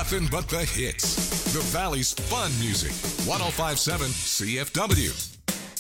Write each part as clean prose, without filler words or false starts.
Nothing but the hits. The Valley's fun music. 1057 CFW.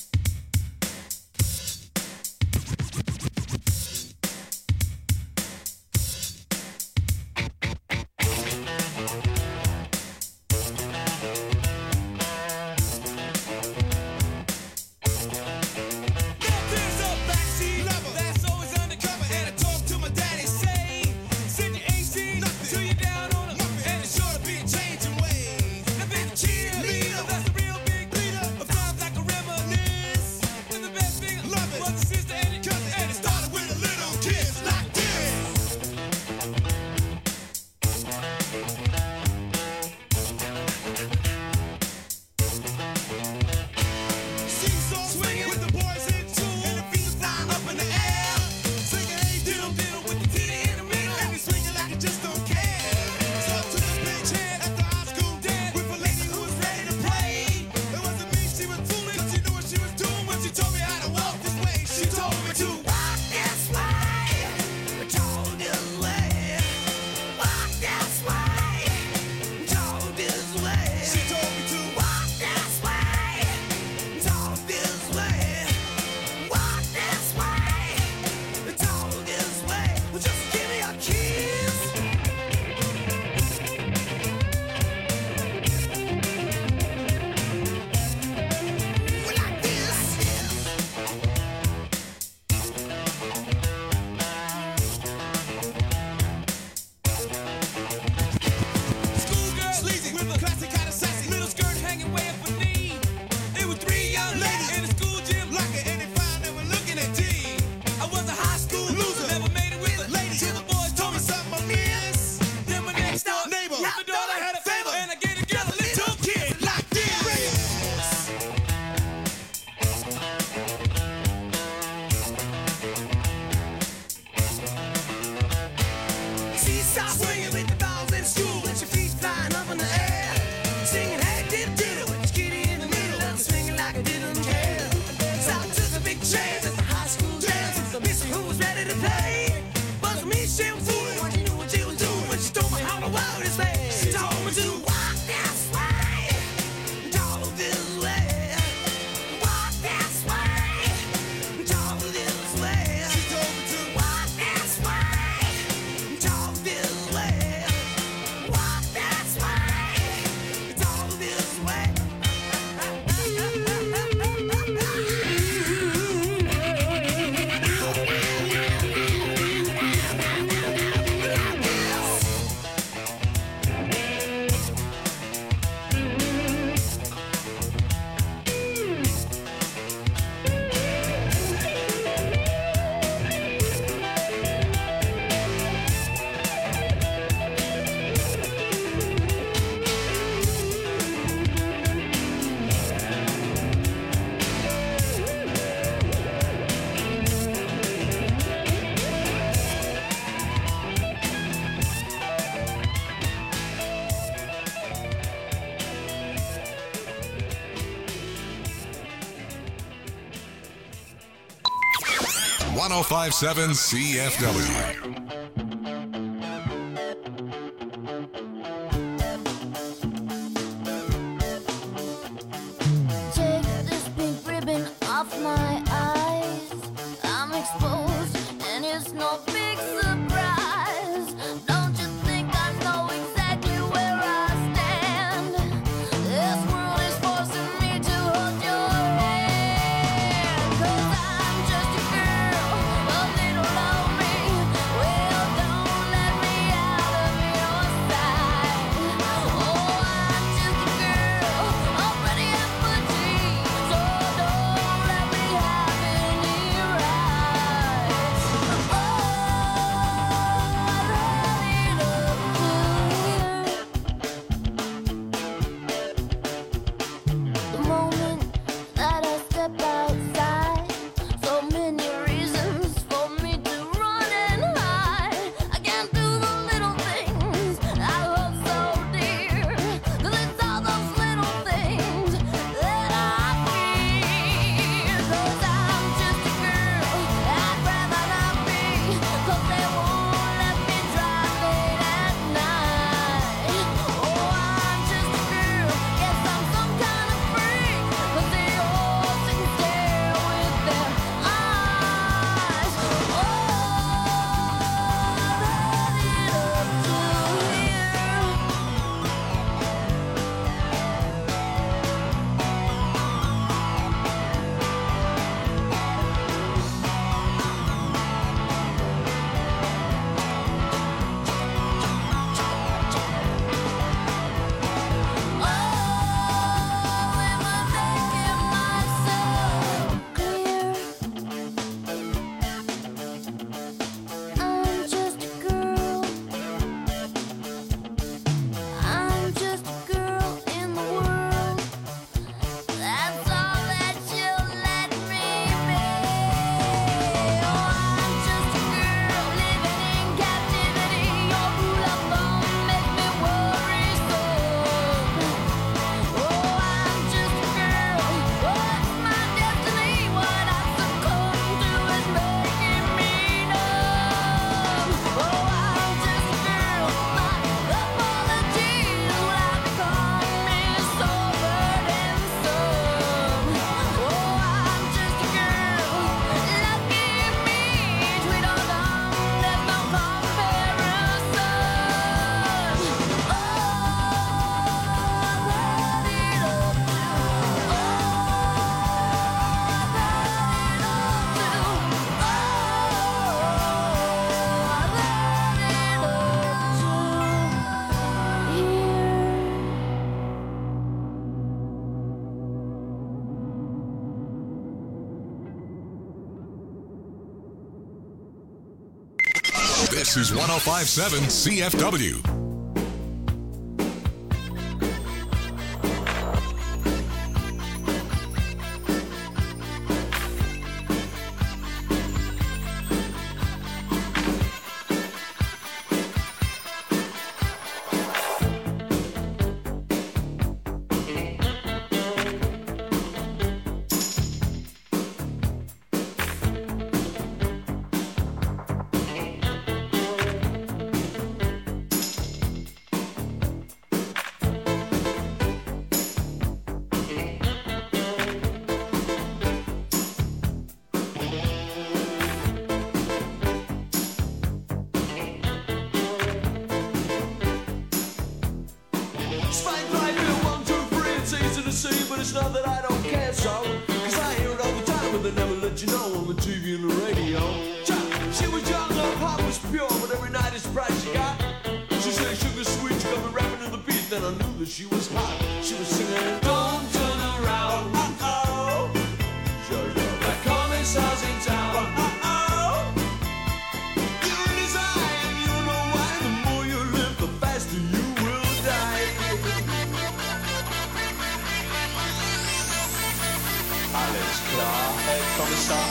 One 1057 CFW. Well, This is 1057 CFW. But it's not that I don't care so, cause I hear it all the time, but they never let you know on the TV and the radio. She was young, her heart was pure, but every night it's price she got. She said sugar sweet, she got me rapping to the beat, then I knew that she was hot. She was singing, don't turn around, uh-oh, that commissar's in town, uh-oh. You're in his eye and you don't know why. The more you live, the faster you will die. Alles klar, Herr Kommissar.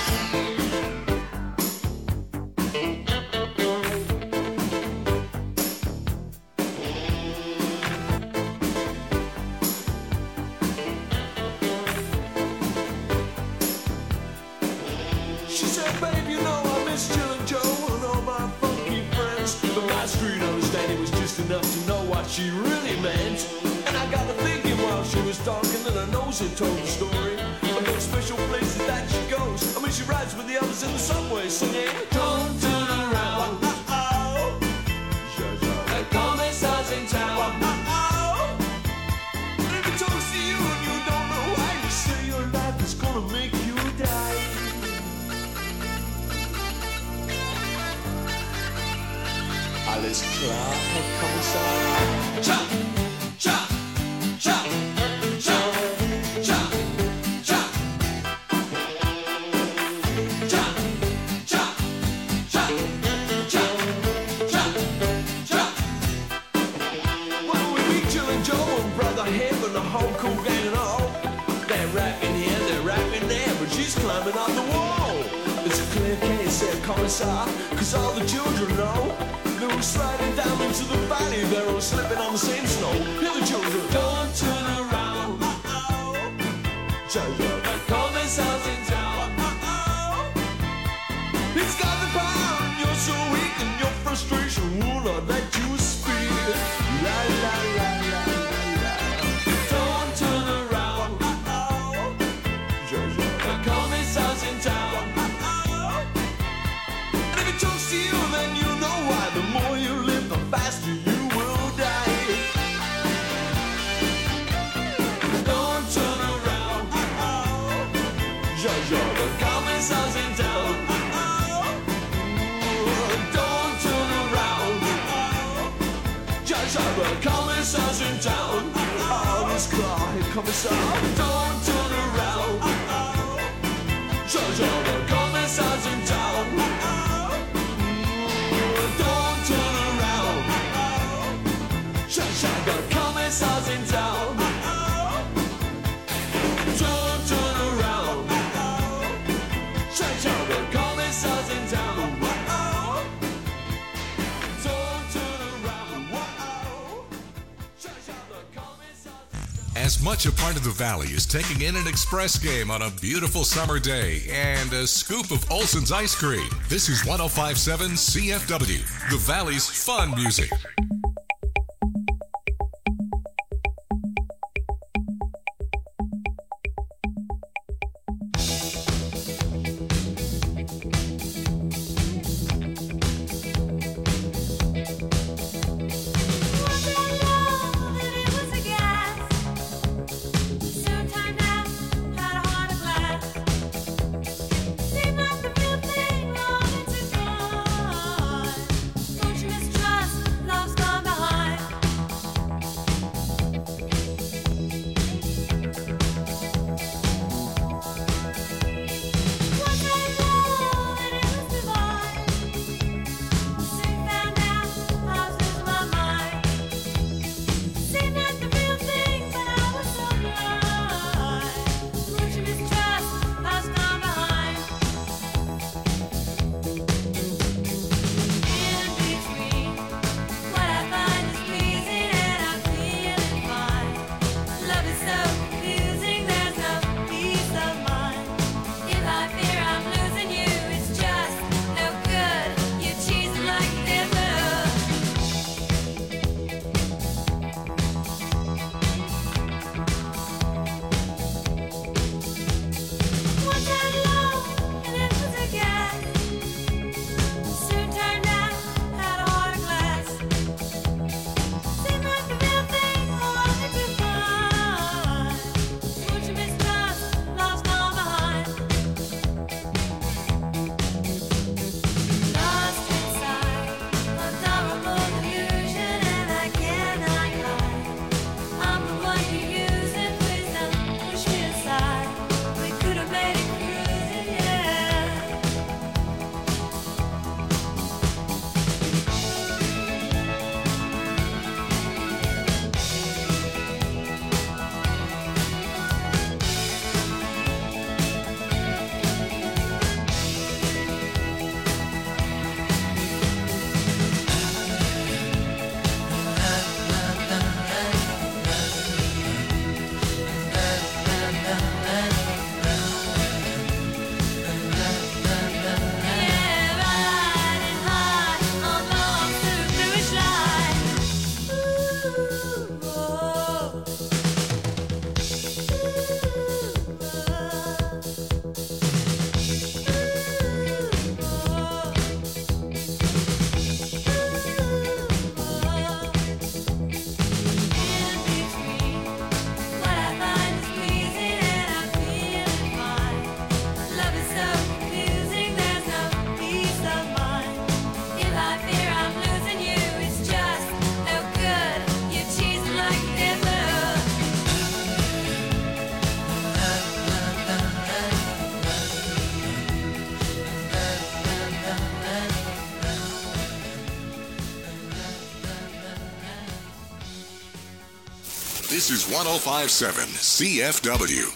She said, babe, you know I miss Jill and Joe and all my funky friends. But my street understanding was just enough to know what she really meant. And I got to thinking while she was talking that her nose had told the story of those special places that she goes. I mean, she rides with the others in the subway singing, don't turn around, uh-oh, the commissar's in town, uh-oh. And if it talks to you and you don't know why, you say your life is gonna make you die. Alles klar, Herr Kommissar. Cha, cha, cha, cha, cha, cha, cha, cha, cha, cha, cha, cha. When we meet Jill and Joe and Brother Hip and the whole cool gang and all, they're rapping here, they're rapping there, but she's climbing on the wall. It's a clear case, said Commissar, cause all the children know. They were sliding down into the valley, they're all slipping on the same snow. Hear the children, don't turn around, uh-oh, the commissar's in town, uh-oh. He's got the power and you're so weak and your frustration will not let you speak. La la la la la la. Don't turn around, uh-oh, the commissar's in town, uh-oh. And if it talks to you, then you know why. The more you live, the faster you will die. Don't turn around, uh-oh, the commissar's in town, uh-oh. Don't turn around, uh-oh, the commissar's in town, uh-oh. This car, Herr Kommissar. Don't turn around, uh-oh, the commissar's in town, uh-oh. Don't turn around, uh-oh, the commissar's in town, uh-oh. Don't turn around, uh-oh, the commissar's in town, uh-oh. Don't turn around, uh-oh, the commissar's in town. As much a part of the Valley as taking in an express game on a beautiful summer day and a scoop of Olson's ice cream. This is 1057 CFW, the Valley's fun music. Love's gone. This is 105.7 CFW.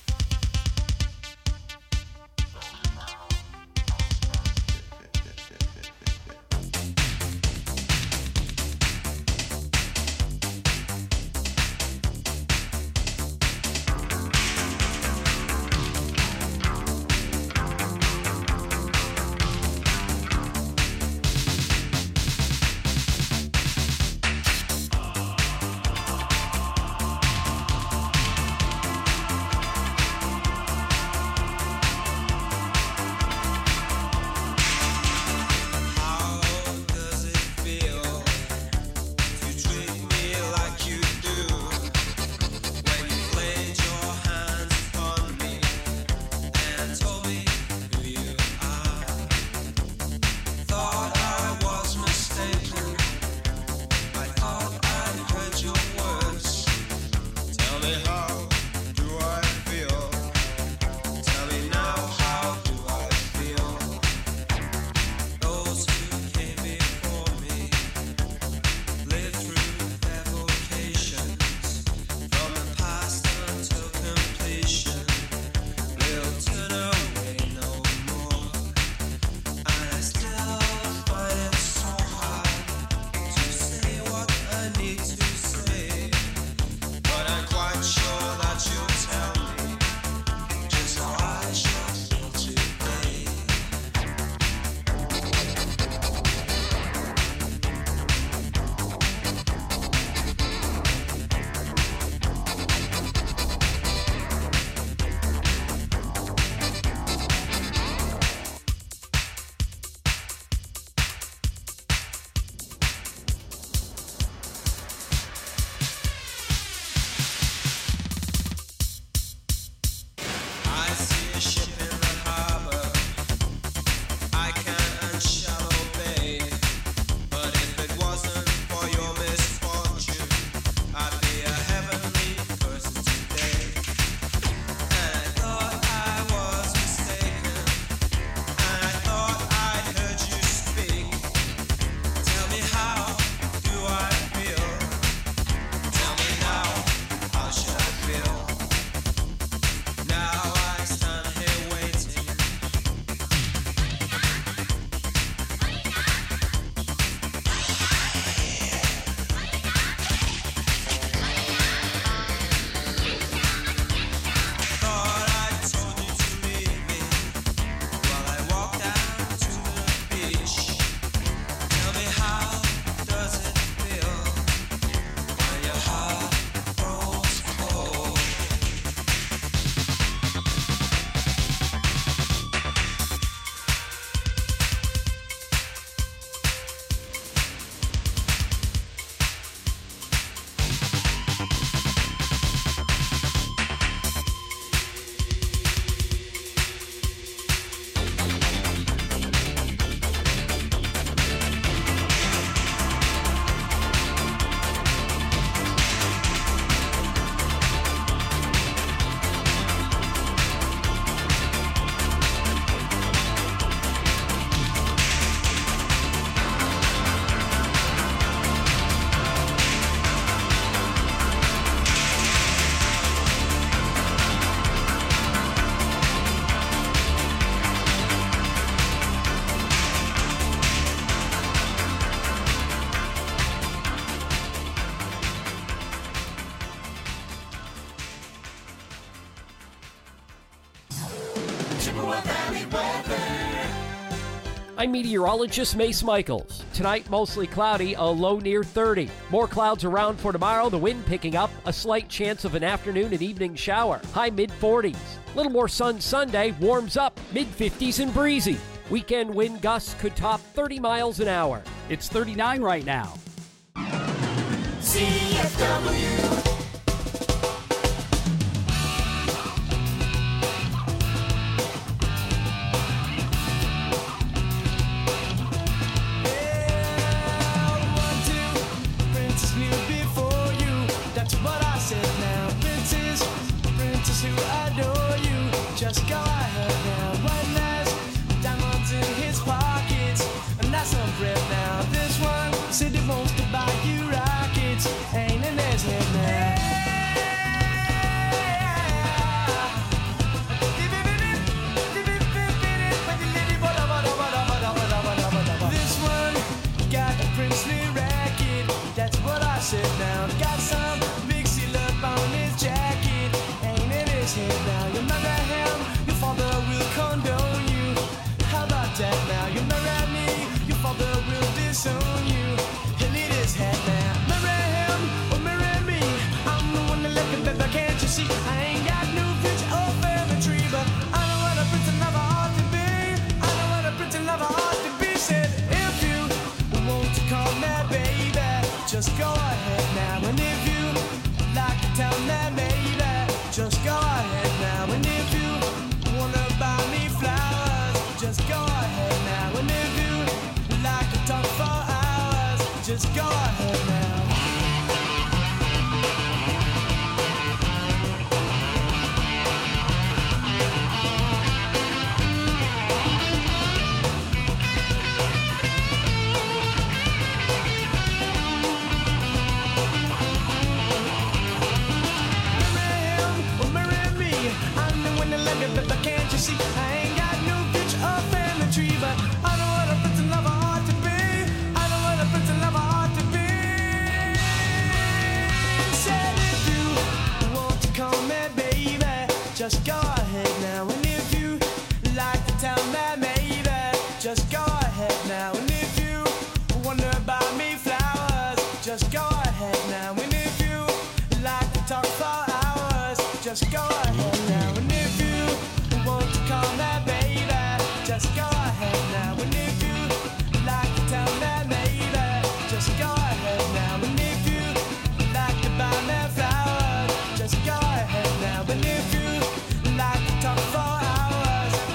I'm meteorologist Mace Michaels. Tonight, mostly cloudy, a low near 30. More clouds around for tomorrow, the wind picking up, a slight chance of an afternoon and evening shower. High mid-40s. Little more sun Sunday, warms up, mid-50s and breezy. Weekend wind gusts could top 30 miles an hour. It's 39 right now. CFW. Just go ahead now, one last diamonds in his pockets, and that's some bread now. This one said he wants to buy you rockets, ain't in his head now.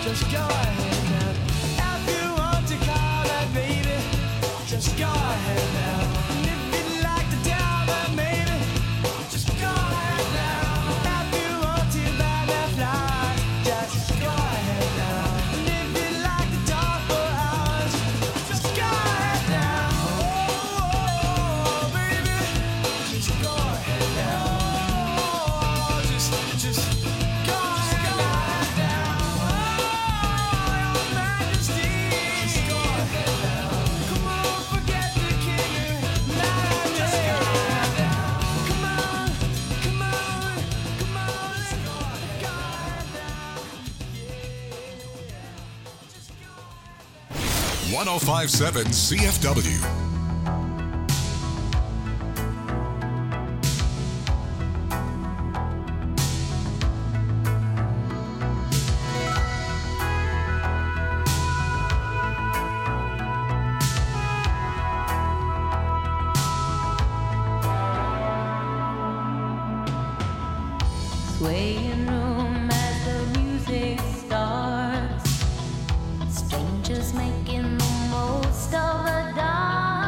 just go ahead now. If you want to call that baby, just go ahead now. And if you'd like to tell that maybe, just go ahead now. If you want to buy that fly, just go ahead now. And if you'd like to talk for hours, just go ahead now. Oh, baby, just go ahead now. Oh, just go ahead now. Oh, your Majesty, just go ahead now. Come on, forget the king. Just go ahead now. Come on, come on, come on. Let's go ahead now. Yeah, just go ahead. 1057 CFW. Swaying room as the music starts. Strangers making the most of the dark.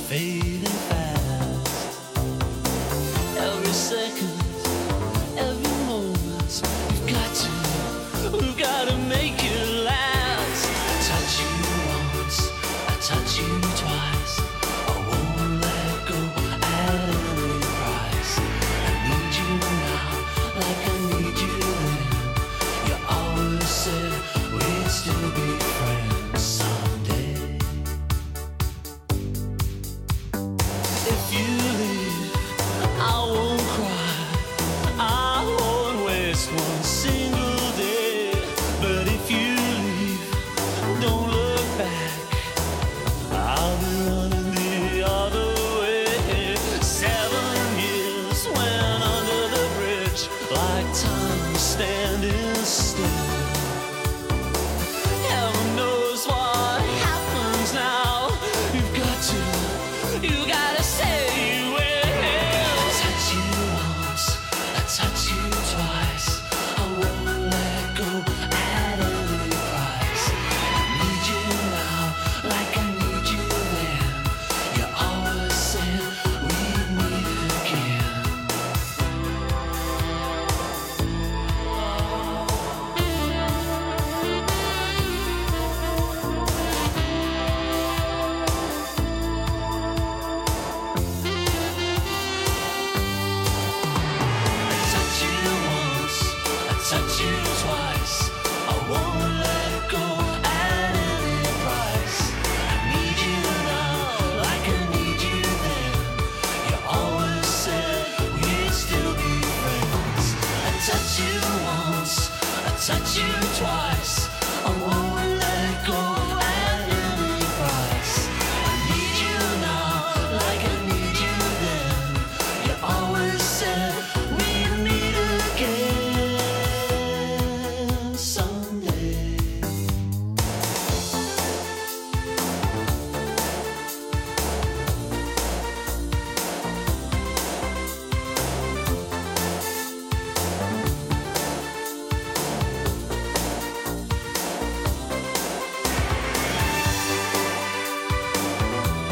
fading fast. Every second, every moment, we've got to make it last. I touch you once, I touch you twice. I won't let go at any price. I need you now, like I need you then. You always said we'd still be friends someday. If you leave, I won't cry, I won't waste one single day. But if you leave, don't look back, I'll be running the other way. 7 years went under the bridge, like time was standing still. Heaven knows what happens now. You gotta say you will. I touch you once, I touch you twice. I won't let go at any price. I need you now, like I need you then. You always said we'd meet again. I touch you once, I touch you twice. I won't let go at any price. I need you now, like I need you then. You always said we'd still be friends. I touch you once, I touch you